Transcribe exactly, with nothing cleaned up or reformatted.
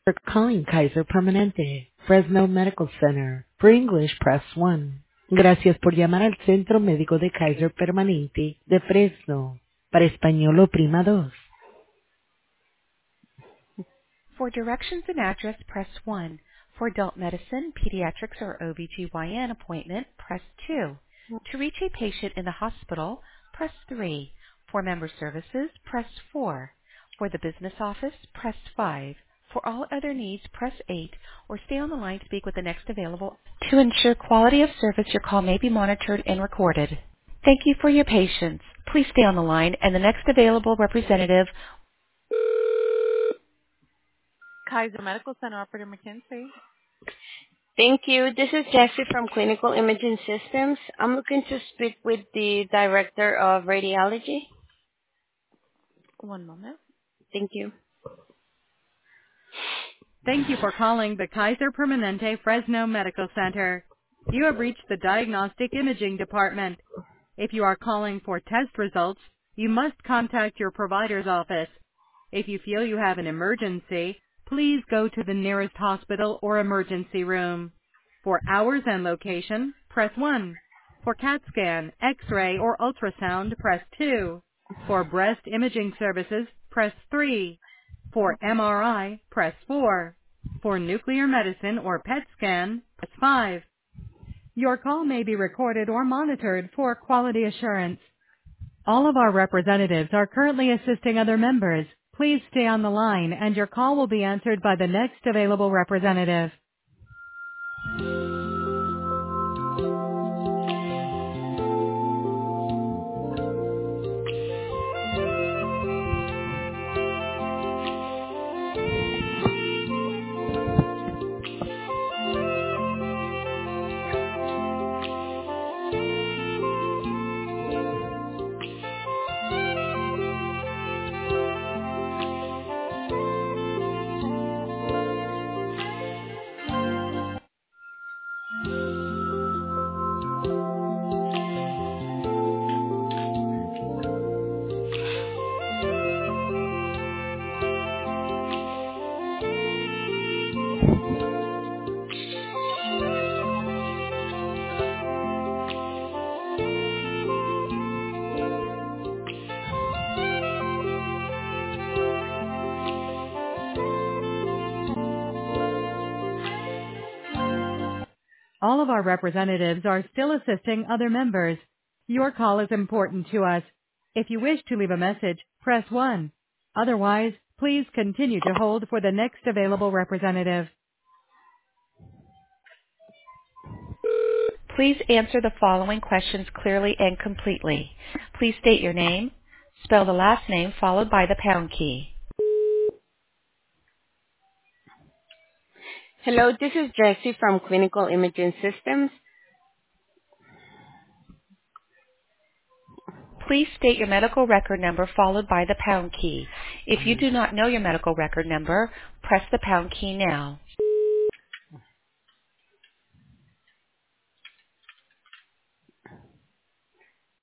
For calling Kaiser Permanente, Fresno Medical Center. For English, press one. Gracias por llamar al Centro Médico de Kaiser Permanente de Fresno. Para español, oprima dos. For directions and address, press one. For adult medicine, pediatrics, or O B G Y N appointment, press two. To reach a patient in the hospital, press three. For member services, press four. For the business office, press five. For all other needs, press eight, or stay on the line to speak with the next available. To ensure quality of service, your call may be monitored and recorded. Thank you for your patience. Please stay on the line, and the next available representative. Kaiser Medical Center, Operator McKinsey. Thank you. This is Jessie from Clinical Imaging Systems. I'm looking to speak with the Director of Radiology. One moment. Thank you. Thank you for calling the Kaiser Permanente Fresno Medical Center. You have reached the Diagnostic Imaging Department. If you are calling for test results, you must contact your provider's office. If you feel you have an emergency, please go to the nearest hospital or emergency room. For hours and location, press one. For CAT scan, X-ray, or ultrasound, press two. For breast imaging services, press three. For M R I, press four. For nuclear medicine or P E T scan, press five. Your call may be recorded or monitored for quality assurance. All of our representatives are currently assisting other members. Please stay on the line and your call will be answered by the next available representative. All of our representatives are still assisting other members. Your call is important to us. If you wish to leave a message, press one. Otherwise, please continue to hold for the next available representative. Please answer the following questions clearly and completely. Please state your name, spell the last name followed by the pound key. Hello, this is Jessie from Clinical Imaging Systems. Please state your medical record number followed by the pound key. If you do not know your medical record number, press the pound key now.